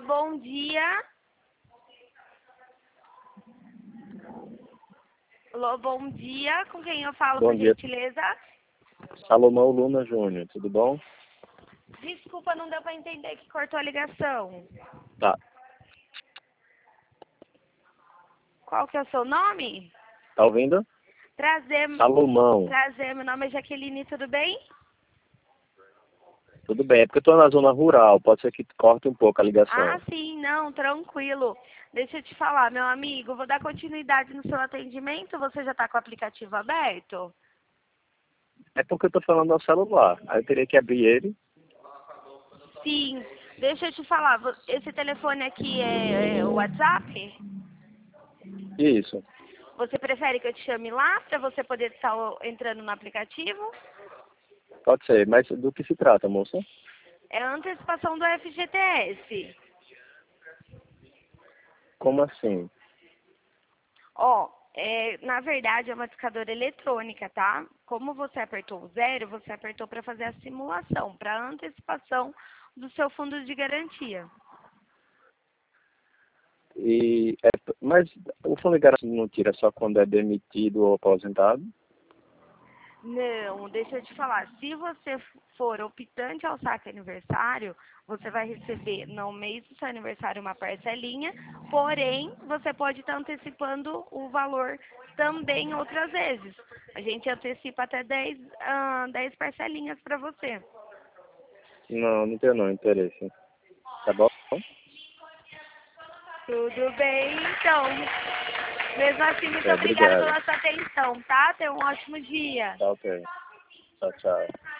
bom dia. Alô, bom dia. Com quem eu falo, Bom por dia. gentileza? Salomão Luna Júnior, tudo bom? Desculpa, não deu para entender que cortou a ligação. Tá. Qual que é o seu nome? Tá ouvindo? Prazer, Salomão. meu nome é Jaqueline, tudo bem? Tudo bem, é porque eu tô na zona rural, pode ser que corte um pouco a ligação. Ah, sim, não, tranquilo. Deixa eu te falar, meu amigo, vou dar continuidade no seu atendimento. Você já está com o aplicativo aberto? É porque eu tô falando no celular, aí eu teria que abrir ele. Sim. Deixa eu te falar, esse telefone aqui é o WhatsApp? Isso, Você prefere que eu te chame lá para você poder estar entrando no aplicativo? pode ser, mas do que se trata, moça? É a antecipação do FGTS. Como assim? Ó, na verdade é uma discadora eletrônica, tá? Como você apertou o 0, você apertou para fazer a simulação, para antecipação do seu fundo de garantia. Mas o fundo de garantia não tira só quando é demitido ou aposentado? Não, deixa eu te falar. Se você for optante ao saque aniversário, você vai receber no mês do seu aniversário uma parcelinha, porém, você pode estar antecipando o valor também outras vezes. A gente antecipa até 10 parcelinhas para você. Não tenho não interesse. Tá bom? Tudo bem, então. Mesmo assim, muito É, obrigada obrigado. pela sua atenção, tá? Tenha um ótimo dia. Tá ok. Tchau, tchau.